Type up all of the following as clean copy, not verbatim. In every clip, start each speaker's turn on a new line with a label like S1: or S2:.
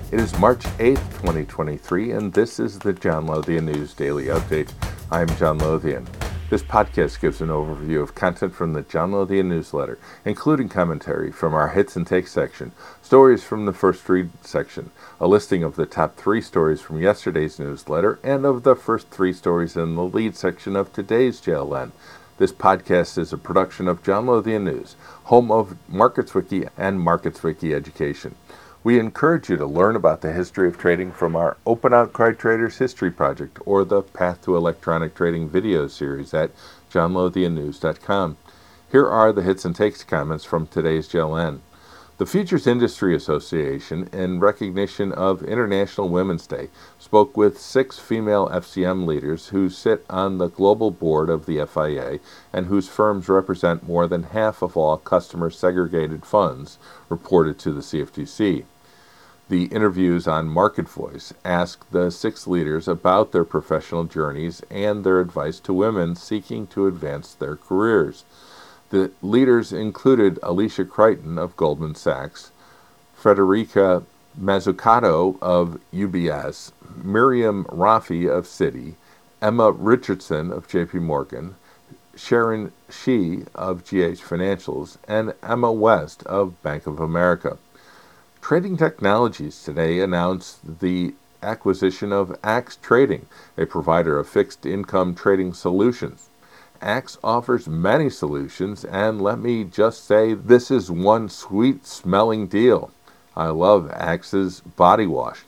S1: It is March 8th, 2023, and this is the John Lothian News Daily Update. I'm John Lothian. This podcast gives an overview of content from the John Lothian newsletter, including commentary from our Hits and Takes section, stories from the First Read section, a listing of the top 3 stories from yesterday's newsletter, and of the first 3 stories in the lead section of today's JLN. This podcast is a production of John Lothian News, home of MarketsWiki and MarketsWiki Education. We encourage you to learn about the history of trading from our Open Outcry Traders History Project or the Path to Electronic Trading video series at johnlothiannews.com. Here are the Hits and Takes comments from today's JLN. The Futures Industry Association, in recognition of International Women's Day, spoke with 6 female FCM leaders who sit on the global board of the FIA and whose firms represent more than half of all customer segregated funds reported to the CFTC. The interviews on Market Voice asked the 6 leaders about their professional journeys and their advice to women seeking to advance their careers. The leaders included Alicia Crichton of Goldman Sachs, Frederica Mazzucato of UBS, Miriam Rafi of Citi, Emma Richardson of JP Morgan, Sharon Shi of GH Financials, and Emma West of Bank of America. Trading Technologies today announced the acquisition of Axe Trading, a provider of fixed income trading solutions. Axe offers many solutions, and let me just say this is one sweet-smelling deal. I love Axe's body wash.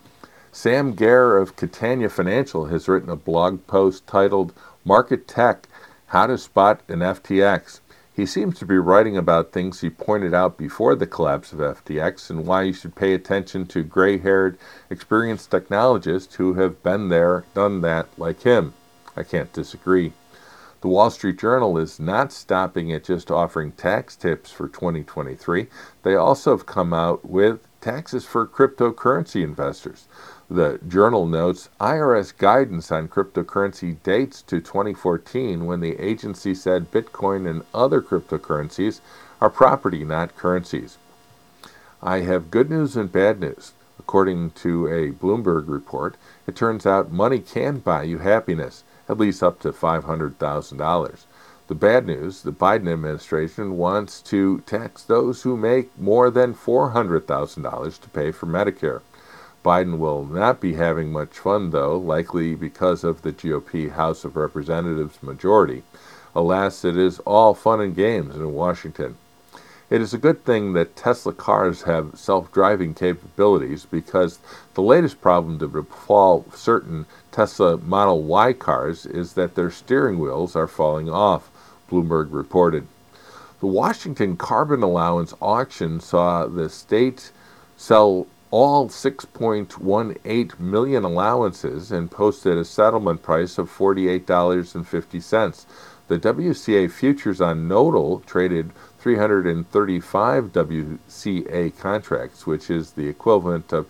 S1: Sam Gare of Catania Financial has written a blog post titled Market Tech, How to Spot an FTX. He seems to be writing about things he pointed out before the collapse of FTX and why you should pay attention to gray-haired, experienced technologists who have been there, done that like him. I can't disagree. The Wall Street Journal is not stopping at just offering tax tips for 2023. They also have come out with taxes for cryptocurrency investors. The Journal notes IRS guidance on cryptocurrency dates to 2014 when the agency said Bitcoin and other cryptocurrencies are property, not currencies. I have good news and bad news. According to a Bloomberg report, it turns out money can buy you happiness, at least up to $500,000. The bad news, the Biden administration wants to tax those who make more than $400,000 to pay for Medicare. Biden will not be having much fun, though, likely because of the GOP House of Representatives majority. Alas, it is all fun and games in Washington. It is a good thing that Tesla cars have self-driving capabilities because the latest problem to befall certain Tesla Model Y cars is that their steering wheels are falling off, Bloomberg reported. The Washington Carbon Allowance auction saw the state sell all 6.18 million allowances and posted a settlement price of $48.50. The WCA futures on Nodal traded 335 WCA contracts, which is the equivalent of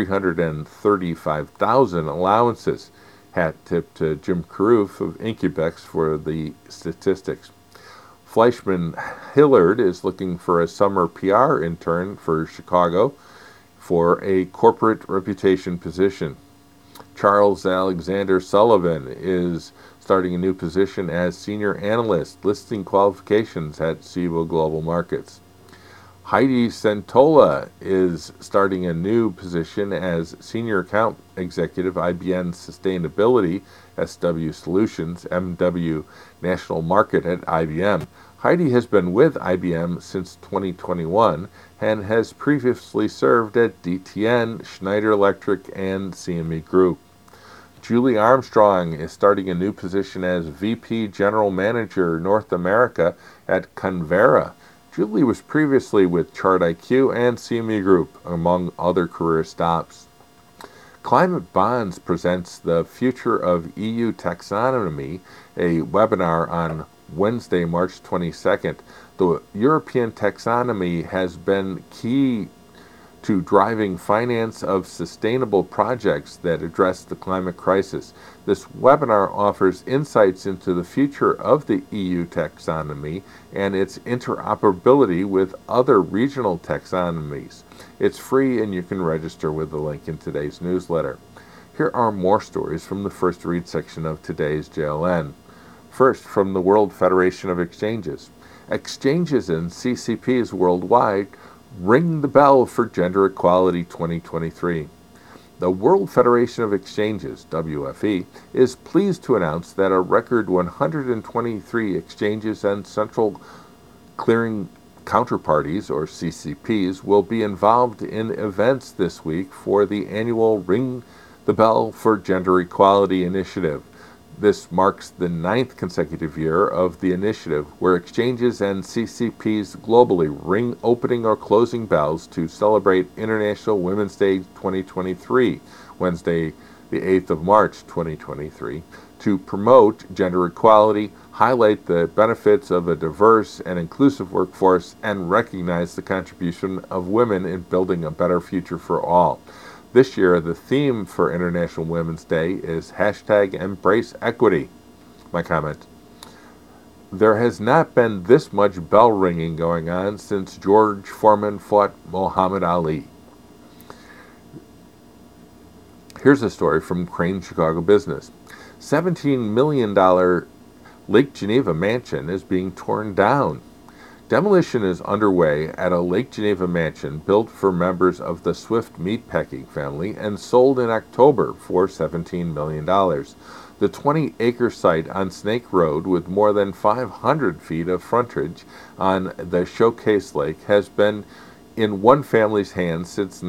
S1: 335,000 allowances. Hat tip to Jim Carruth of Incubex for the statistics. Fleischman Hillard is looking for a summer PR intern for Chicago for a corporate reputation position. Charles Alexander Sullivan is starting a new position as Senior Analyst, Listing Qualifications at Cboe Global Markets. Heidi Centola is starting a new position as Senior Account Executive, IBM Sustainability, SW Solutions, MW National Market at IBM. Heidi has been with IBM since 2021 and has previously served at DTN, Schneider Electric, and CME Group. Julie Armstrong is starting a new position as VP General Manager North America at Convera. Julie was previously with ChartIQ and CME Group, among other career stops. Climate Bonds presents the Future of EU Taxonomy, a webinar on Wednesday, March 22nd. The European taxonomy has been key to driving finance of sustainable projects that address the climate crisis. This webinar offers insights into the future of the EU taxonomy and its interoperability with other regional taxonomies. It's free and you can register with the link in today's newsletter. Here are more stories from the First Read section of today's JLN. First, from the World Federation of Exchanges. Exchanges and CCPs worldwide ring the bell for Gender Equality 2023. The World Federation of Exchanges, WFE, is pleased to announce that a record 123 exchanges and central clearing counterparties, or CCPs, will be involved in events this week for the annual Ring the Bell for Gender Equality initiative. This marks the 9th consecutive year of the initiative, where exchanges and CCPs globally ring opening or closing bells to celebrate International Women's Day 2023, Wednesday, the 8th of March 2023, to promote gender equality, highlight the benefits of a diverse and inclusive workforce, and recognize the contribution of women in building a better future for all. This year, the theme for International Women's Day is #EmbraceEquity. My comment: there has not been this much bell ringing going on since George Foreman fought Muhammad Ali. Here's a story from Crain Chicago Business. $17 million Lake Geneva mansion is being torn down. Demolition is underway at a Lake Geneva mansion built for members of the Swift meatpacking family and sold in October for $17 million. The 20-acre site on Snake Road, with more than 500 feet of frontage on the Showcase Lake, has been in one family's hands since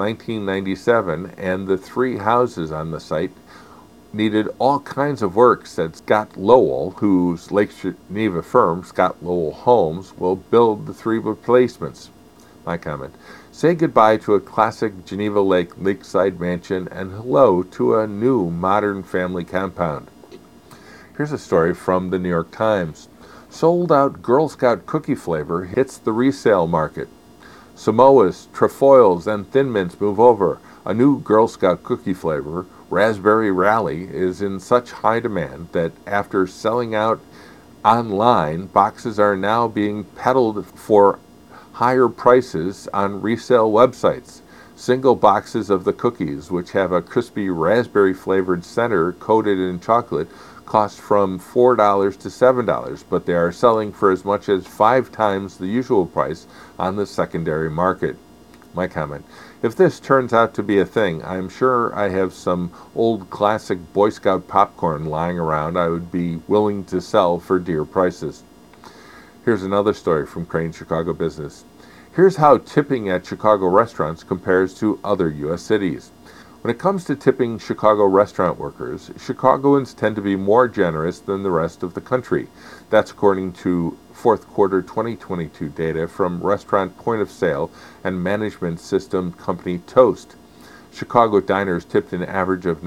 S1: 1997, and the 3 houses on the site needed all kinds of work, said Scott Lowell, whose Lake Geneva firm, Scott Lowell Homes, will build the 3 replacements. My comment: say goodbye to a classic Geneva Lake lakeside mansion and hello to a new modern family compound. Here's a story from the New York Times. Sold out Girl Scout cookie flavor hits the resale market. Samoas, trefoils, and Thin Mints move over. A new Girl Scout cookie flavor, Raspberry Rally, is in such high demand that after selling out online, boxes are now being peddled for higher prices on resale websites. Single boxes of the cookies, which have a crispy raspberry-flavored center coated in chocolate, cost from $4 to $7, but they are selling for as much as 5 times the usual price on the secondary market. My comment: if this turns out to be a thing, I'm sure I have some old classic Boy Scout popcorn lying around I would be willing to sell for dear prices. Here's another story from Crain Chicago Business. Here's how tipping at Chicago restaurants compares to other U.S. cities. When it comes to tipping Chicago restaurant workers, Chicagoans tend to be more generous than the rest of the country. That's according to fourth quarter 2022 data from restaurant point of sale and management system company Toast. Chicago diners tipped an average of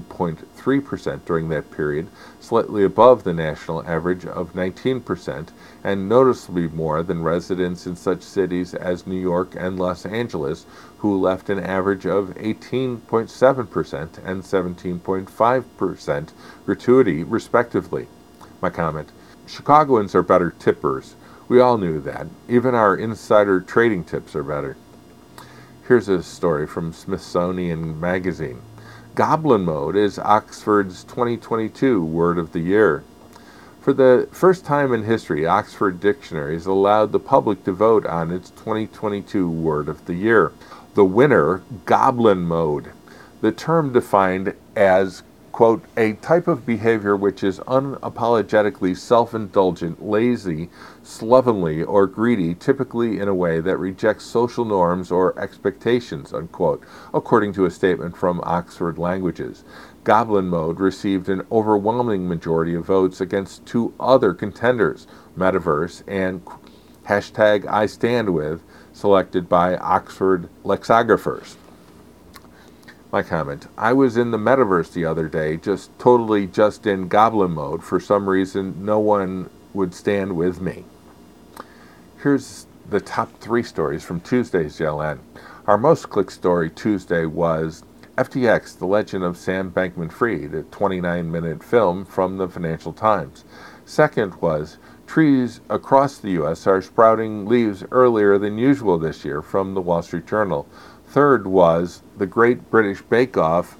S1: 19.3% during that period, slightly above the national average of 19%, and noticeably more than residents in such cities as New York and Los Angeles, who left an average of 18.7% and 17.5% gratuity, respectively. My comment: Chicagoans are better tippers. We all knew that. Even our insider trading tips are better. Here's a story from Smithsonian Magazine. Goblin mode is Oxford's 2022 word of the year. For the first time in history, Oxford Dictionaries allowed the public to vote on its 2022 word of the year. The winner, goblin mode. The term defined as, quote, a type of behavior which is unapologetically self-indulgent, lazy, slovenly, or greedy, typically in a way that rejects social norms or expectations, unquote, according to a statement from Oxford Languages. Goblin mode received an overwhelming majority of votes against 2 other contenders, Metaverse and #IStandWith, selected by Oxford lexicographers. My comment: I was in the Metaverse the other day, just in goblin mode. For some reason, no one would stand with me. Here's the top 3 stories from Tuesday's JLN. Our most clicked story Tuesday was FTX, The Legend of Sam Bankman-Fried, a 29-minute film from the Financial Times. Second was trees across the U.S. are sprouting leaves earlier than usual this year from the Wall Street Journal. Third was The Great British Bake Off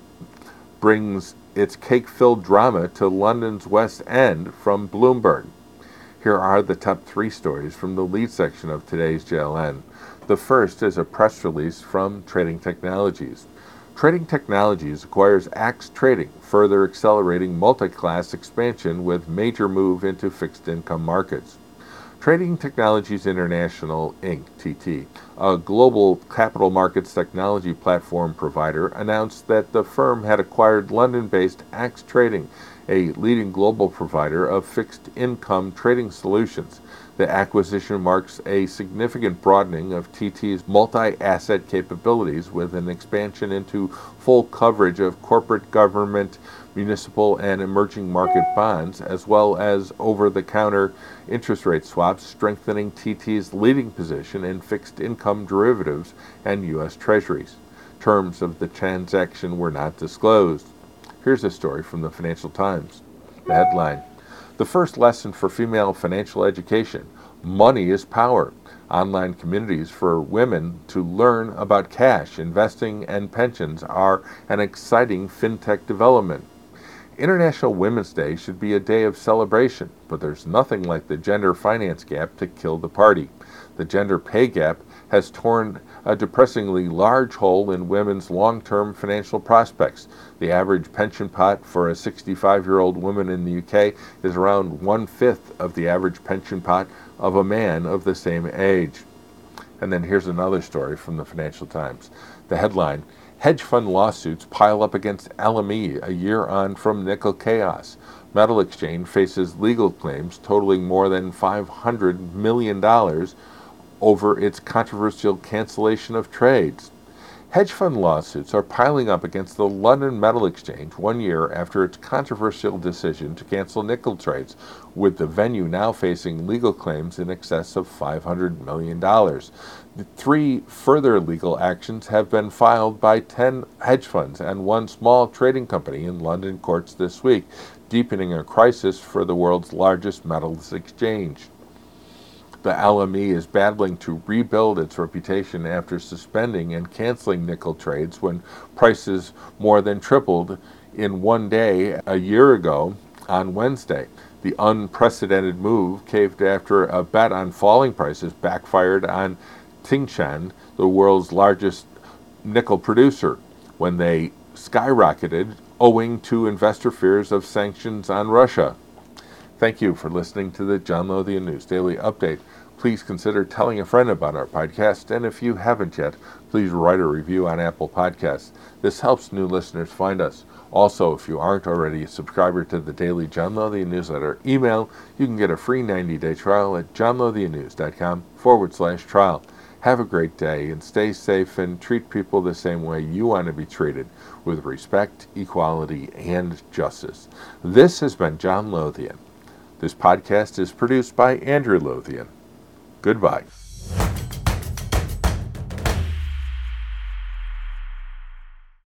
S1: brings its cake-filled drama to London's West End from Bloomberg. Here are the top 3 stories from the lead section of today's JLN. The first is a press release from Trading Technologies. Trading Technologies acquires Axe Trading, further accelerating multi-class expansion with major move into fixed income markets. Trading Technologies International, Inc., TT, a global capital markets technology platform provider, announced that the firm had acquired London-based Axe Trading, a leading global provider of fixed income trading solutions. The acquisition marks a significant broadening of TT's multi-asset capabilities with an expansion into full coverage of corporate, government, municipal, and emerging market bonds, as well as over-the-counter interest rate swaps, strengthening TT's leading position in fixed income derivatives and U.S. Treasuries. Terms of the transaction were not disclosed. Here's a story from the Financial Times. The headline: The first lesson for female financial education: money is power. Online communities for women to learn about cash, investing, and pensions are an exciting fintech development. International Women's Day should be a day of celebration, but there's nothing like the gender finance gap to kill the party. The gender pay gap has torn a depressingly large hole in women's long-term financial prospects. The average pension pot for a 65-year-old woman in the UK is around 1/5 of the average pension pot of a man of the same age. And then here's another story from the Financial Times. The headline: Hedge fund lawsuits pile up against LME a year on from nickel chaos. Metal Exchange faces legal claims totaling more than $500 million over its controversial cancellation of trades. Hedge fund lawsuits are piling up against the London Metal Exchange 1 year after its controversial decision to cancel nickel trades, with the venue now facing legal claims in excess of $500 million. The 3 further legal actions have been filed by 10 hedge funds and 1 small trading company in London courts this week, deepening a crisis for the world's largest metals exchange. The LME is battling to rebuild its reputation after suspending and canceling nickel trades when prices more than tripled in 1 day a year ago on Wednesday. The unprecedented move caved after a bet on falling prices backfired on Tsingshan, the world's largest nickel producer, when they skyrocketed owing to investor fears of sanctions on Russia. Thank you for listening to the John Lothian News Daily Update. Please consider telling a friend about our podcast, and if you haven't yet, please write a review on Apple Podcasts. This helps new listeners find us. Also, if you aren't already a subscriber to the daily John Lothian newsletter email, you can get a free 90-day trial at johnlothiannews.com/trial. Have a great day and stay safe, and treat people the same way you want to be treated, with respect, equality, and justice. This has been John Lothian. This podcast is produced by Andrew Lothian. Goodbye.